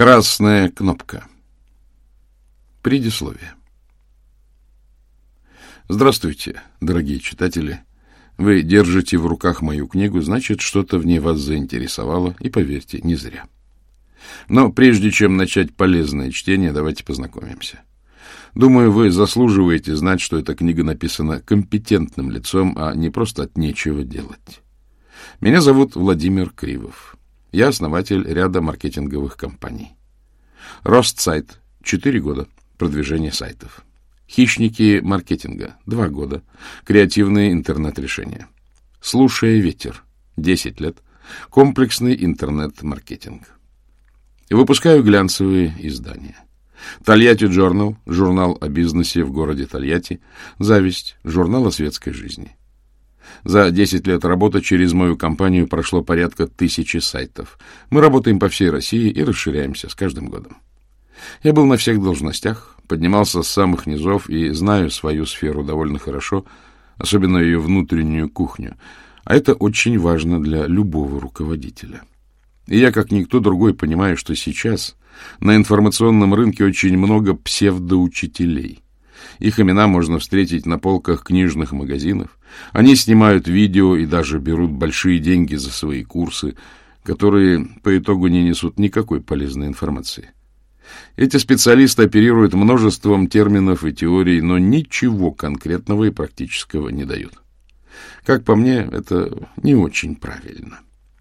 Красная кнопка. Предисловие. Здравствуйте, дорогие читатели. Вы держите в руках мою книгу, значит, что-то в ней вас заинтересовало, и, поверьте, не зря. Но прежде чем начать полезное чтение, давайте познакомимся. Думаю, вы заслуживаете знать, что эта книга написана компетентным лицом, а не просто от нечего делать. Меня зовут Владимир Кривов. Я основатель ряда маркетинговых компаний. Рост сайт — 4 года. Продвижение сайтов. Хищники маркетинга — 2 года. Креативные интернет-решения. Слушая ветер — 10 лет. Комплексный интернет-маркетинг. Выпускаю глянцевые издания. Тольятти Journal — журнал о бизнесе в городе Тольятти. Зависть — журнал о светской жизни. За 10 лет работы через мою компанию прошло порядка 1000 сайтов. Мы работаем по всей России и расширяемся с каждым годом. Я был на всех должностях, поднимался с самых низов и знаю свою сферу довольно хорошо, особенно ее внутреннюю кухню. А это очень важно для любого руководителя. И я, как никто другой, понимаю, что сейчас на информационном рынке очень много псевдоучителей. Их имена можно встретить на полках книжных магазинов. Они снимают видео и даже берут большие деньги за свои курсы, которые по итогу не несут никакой полезной информации. Эти специалисты оперируют множеством терминов и теорий, но ничего конкретного и практического не дают. Как по мне, это не очень правильно.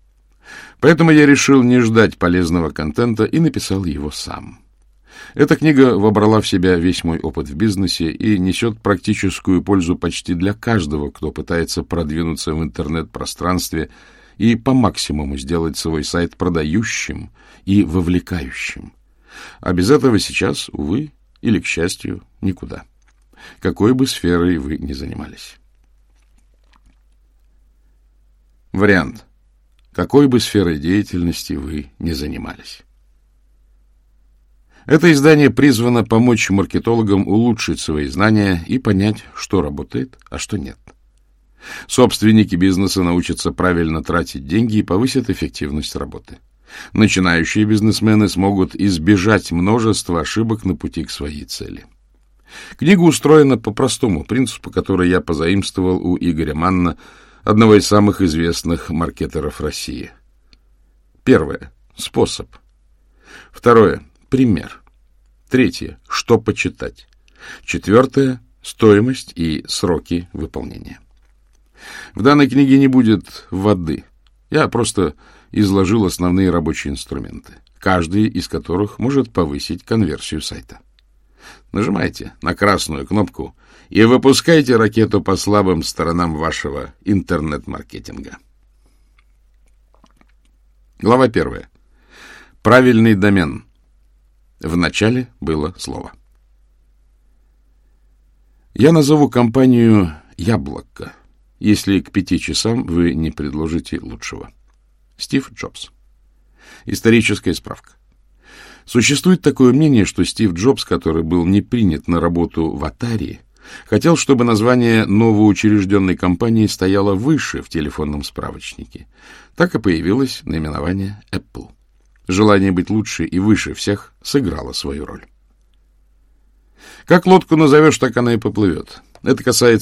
Поэтому я решил не ждать полезного контента и написал его сам. Эта книга вобрала в себя весь мой опыт в бизнесе и несет практическую пользу почти для каждого, кто пытается продвинуться в интернет-пространстве и по максимуму сделать свой сайт продающим и вовлекающим. А без этого сейчас, увы, или, к счастью, никуда. Какой бы сферой вы ни занимались. Вариант. Какой бы сферой деятельности вы ни занимались. Это издание призвано помочь маркетологам улучшить свои знания и понять, что работает, а что нет. Собственники бизнеса научатся правильно тратить деньги и повысят эффективность работы. Начинающие бизнесмены смогут избежать множества ошибок на пути к своей цели. Книга устроена по простому принципу, который я позаимствовал у Игоря Манна, одного из самых известных маркетеров России. Первое. Способ. Второе. Пример. Третье. Что почитать. Четвертое. Стоимость и сроки выполнения. В данной книге не будет воды. Я просто изложил основные рабочие инструменты, каждый из которых может повысить конверсию сайта. Нажимайте на красную кнопку и выпускайте ракету по слабым сторонам вашего интернет-маркетинга. Глава 1. Правильный домен. В начале было слово. Я назову компанию «Яблоко», если к 5 часам вы не предложите лучшего. Стив Джобс. Историческая справка. Существует такое мнение, что Стив Джобс, который был не принят на работу в Atari, хотел, чтобы название новоучрежденной компании стояло выше в телефонном справочнике. Так и появилось наименование Apple. Желание быть лучше и выше всех сыграло свою роль. Как лодку назовешь, так она и поплывет. Это касается